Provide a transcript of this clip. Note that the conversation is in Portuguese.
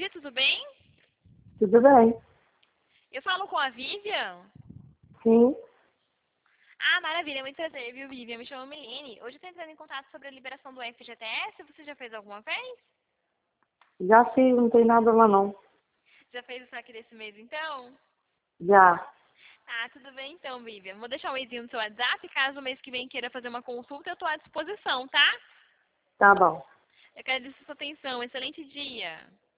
tarde, tudo bem? Tudo bem? Eu falo com a Vivian. Sim, Ah, maravilha, muito prazer, viu, Vivian? Me chamo Milene. Hoje eu tô entrando em contato sobre a liberação do FGTS. Você já fez alguma vez? já fiz, não tem nada lá não. Já fez o saque desse mês, então? Já, Ah, tudo bem então, Vivian. Vou deixar um e-mail no seu WhatsApp. Caso o mês que vem queira fazer uma consulta, eu tô à disposição, tá? tá bom. Eu quero agradecer a sua atenção. Excelente dia.